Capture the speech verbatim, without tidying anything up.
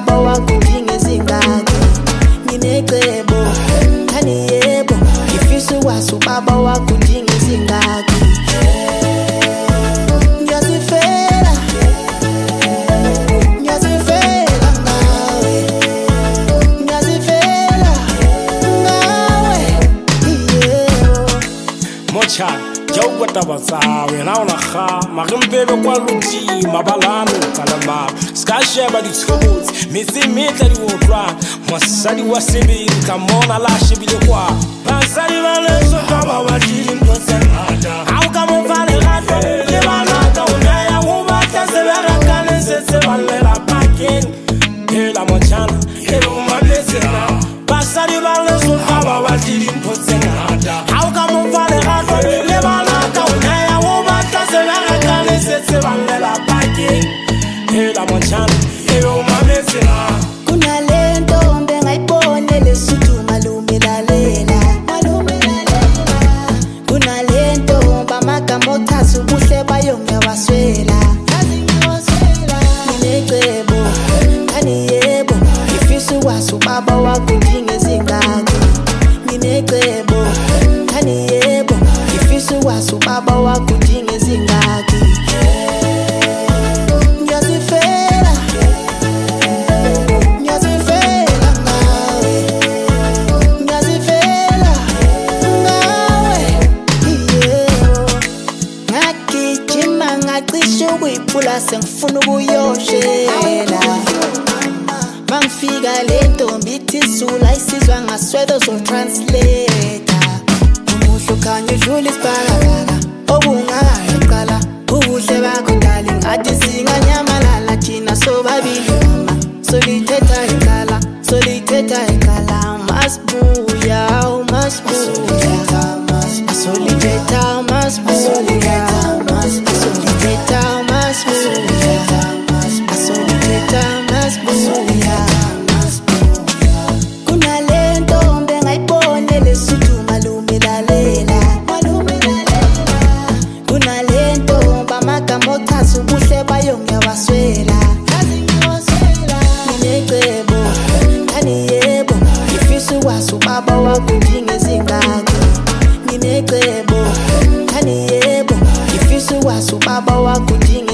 ubaba wakho udinga izingaki. Nginecebo hani yebo ngifisa ukwazi ubaba wakho udinga izingaki. Ngiyazifela ngiyazifela ngawe ngiyazifela ngawe yebo mocha ke o kweta batsawe na ona ga magembebe kwa lutsi mabalano kalama ska sheba di tshobotsi metsi metla di otlwa mosadi wa sebele ka mona la shebile kwa basadi ba le so ka ba ba di ntho tse ngata ha o ka mo fale gato le bana ka o ya go batla se ba rakane se se ba le la pakeng e la mochana e bo ma lesena basadi ba le so ka ba ba di ntho tse ngata ha o ka mo fale gato le bana ka o ya go batla se ba rakane se se ba le la pakeng e la mochana e bo ma lesena. Kunalento ngayibone lesuthu malume lalela malume lalela kunalento bamagama othatha ubuhle bayo ngiyabaswela yazi ngiyabaswela nginecebo hani yebo ngifisa ukwazi ubaba wakho udinga izingaki. Nginecebo hani yebo ngifisa ukwazi ubaba wakho udinga izingaki. Ukuyipula sengifuna ukuyoshela mangifika le ntombi ithi zula isizwa ngaswedo so translator umuhle khanya udlula isibhakabhaka obungaqala ubuhle bakho darling athi singanyamalala thina sobabili mama solithetha iqala solithetha iqala masibuya masibuya solithetha masibuya kunalento ngayibone lesuthu malume lalela malume lalela kunalento bamagama othatha ubuhle bayo ngiyabaswela yazi ngiyabaswela nginecebo hani yebo ngifisa ukwazi ubaba wakho udinga izingaki. Nginecebo hani yebo ngifisa ukwazi ubaba wakho udinga